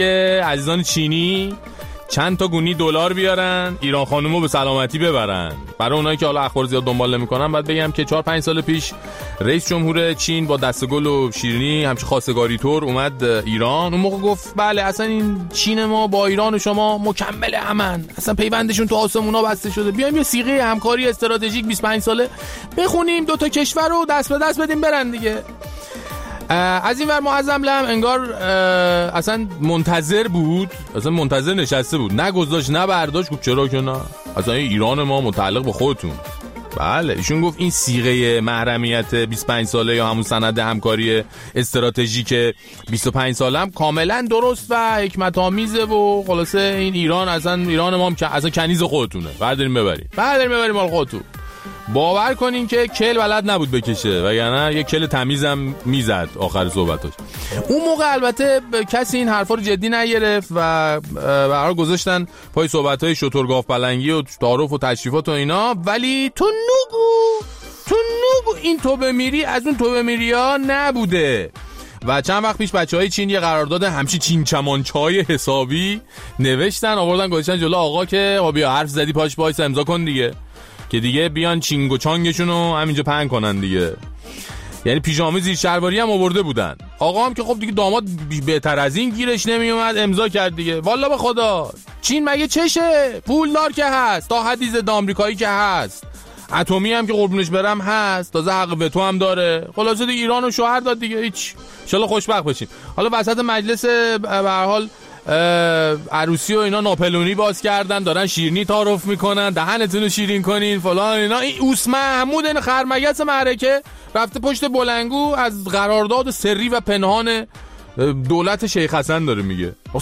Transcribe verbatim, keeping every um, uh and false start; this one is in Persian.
عزیزان چینی چند تا گونی دلار بیارن ایران خانومو به سلامتی ببرن. برای اونایی که حالا اخبار زیاد دنبال نمی‌کنن بعد بگم که چهار پنج سال پیش رئیس جمهور چین با دستگل و شیرینی همش خواستگاری طور اومد ایران. اون موقع گفت بله اصلا این چین ما با ایران و شما مکمل همن، اصلا پیوندشون تو آسمونا بسته شده، بیایم یه صیغه همکاری استراتژیک بیست و پنج ساله بخونیم، دو تا کشور رو دست به دست بدیم برن دیگه. از این ور معظم لم انگار اصلا منتظر بود، اصلا منتظر نشسته بود، نه گذاشت نه برداشت، گفت چرا که نه، اصلا ایران ما متعلق به خودتون. بله ایشون گفت این صیغه محرمیت بیست و پنج ساله یا همون سند همکاری استراتژیک بیست و پنج ساله هم کاملا درست و حکمت آمیزه و خلاصه این ایران اصلا ایران ما هم اصلا کنیز خودتونه، برداریم ببریم برداریم ببریم مال خودتون. باور کنین که کل بلد نبود بکشه وگرنه یه کل تمیزم میزد آخر صحبتاش. اون موقع البته کسی این حرفا رو جدی نگرفت و برای گذاشتن پای صحبتای شترگاف پلنگی و تعارف و تشریفات و اینا، ولی تو نگو تو نگو این تو بمیری از اون تو بمیریا نبوده. و چند وقت پیش بچهای چین یه قرارداد همچی چین چمانچای حسابی نوشتن آوردن گذاشتن جلو آقا که بیا حرف زدی پاش پاش امضا کن دیگه، که دیگه بیان چینگ و چانگشون رو همینجا پهن کنن دیگه. یعنی پیژامه زیر شلواری هم آورده بودن. آقا هم که خب دیگه داماد بهتر از این گیرش نمی اومد امضا کرد دیگه. والا به خدا چین مگه چشه؟ پولدار که هست، تا حدی ضد آمریکایی که هست، اتمی هم که قربونش برم هست، تازه حق وتو هم داره. خلاصه دیگه ایرانو شوهر داد دیگه، هیچ ان شاء الله خوشبخت بشیم. حالا وسط مجلس به هر حال عروسی و اینا ناپلونی باز کردن، دارن شیرینی تعارف میکنن، دهنتون رو شیرین کنین فلان اینا. این اوس محمود این خرمگس معرکه رفته پشت بلنگو از قرارداد سری و پنهان دولت شیخ حسن داره میگه.